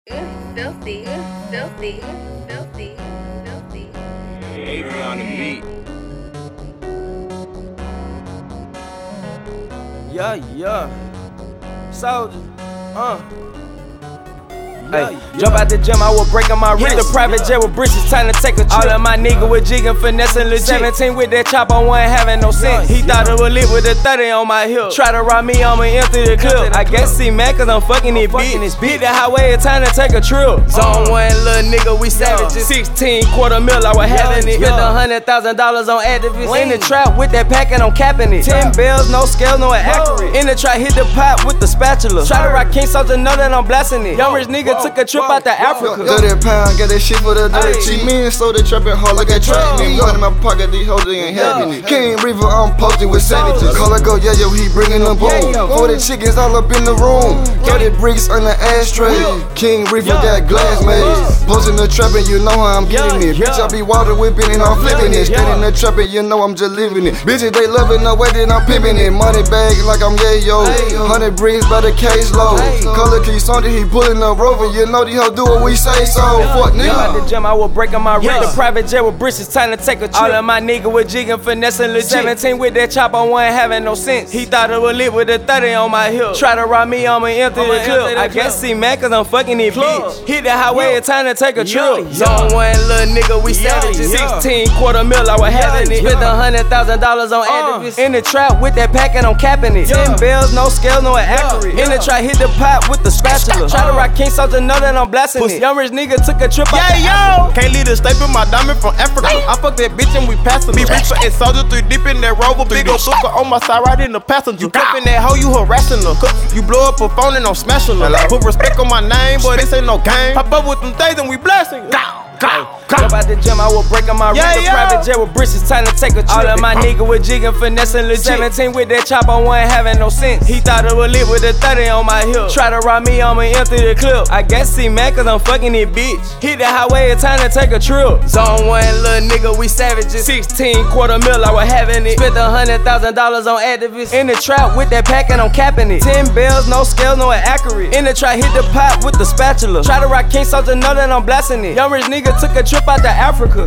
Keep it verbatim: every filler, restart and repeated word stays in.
Filthy, filthy, filthy, filthy. Avery on the beat. Yeah, yeah. Soldier, uh. Hey, jump out the gym, I was breaking my wrist. The private jet with britches, time to take a trip. All of my niggas with jigging, finessing legit. seventeen with that chop, I wasn't having no sense. He thought it was lit with a thirty on my hip. Try to rob me, I'ma empty the clip. I guess he mad cause I'm fucking it bitch. Beat the highway, it's time to take a trip. Zone one, little nigga, we savages. sixteen quarter mil, I was having it. Spent a hundred thousand dollars on activists. In the trap with that pack and I'm capping it. Ten bells, no scale, no accurate. In the trap, hit the pot with the spatula. Try to rock King Soldier, know that I'm blasting it. Young rich nigga took a trip out to Africa. thirty pound, get that shit for the dirty cheap. Me and slow the trapping hard like a track me. Gun in my pocket, these hoes they ain't having it. King Reaver, I'm posted with savages. Call it go, yeah, yo, he bringing them boom. forty chickens all up in the room. thirty bricks on the ashtray. King Reaver got glass made. Posting the trapping, you know how I'm getting it. Bitch, I be water whipping and I'm flipping it. Standing the trapping, you know I'm just living it. Bitches, they loving the way that I'm pimping it. Money bag like I'm yayo. Hundred bricks by the case low. Color key Sunday, he pulling the rover. You know these hoes do what we say, so fuck nigga. Out the gym, I was breaking my wrist. The private jet with britches, time to take a trip. All of my niggas with jigging, finessing legit. seventeen with that chop, I wasn't having no sense. He thought it was lit with a thirty on my hip. Try to rob me, I'ma empty the clip. I guess he mad cause I'm fucking it bitch. Hit the highway, it's time to take a trip. Zone one, little nigga, we savages. sixteen quarter mil, I was having it. Spent a hundred thousand dollars on activists. In the trap with that pack and I'm capping it. Ten bells, no scale, no accurate. In the trap, hit the pot with the spatula. Try to rock King Soldier, know that I'm blasting it. Young rich nigga took a trip out Yeah, yo! Can't leave the staple, my diamond from Africa. I fuck that bitch and we passing. Be rich and soldier, three deep in that rover. Big ol' sucker on my side, right in the passenger. You cuffin' that hoe, you harassing her. You blow up a phone and I'm smashing her. Put respect on my name, but this ain't no game. Pop up with them things and we blessing. Jump out the gym, I was breaking my wrist. The private jet with britches, time to take a trip. All of my niggas with jigging, finessing legit. seventeen with that chop, I wasn't having no sense. He thought it was lit with a thirty on my hip. Try to rob me, I'ma empty the clip. I guess he mad cause I'm fucking it bitch. Hit the highway, it's time to take a trip. Zone one, little nigga, we savages. sixteen quarter mil, I was having it. Spent a hundred thousand dollars on activists. In the trap with that pack and I'm capping it. Ten bells, no scale, no accurate. In the trap, hit the pot with the spatula. Try to rock King Soldier, know that I'm blasting it. Young rich nigga took a trip out to Africa.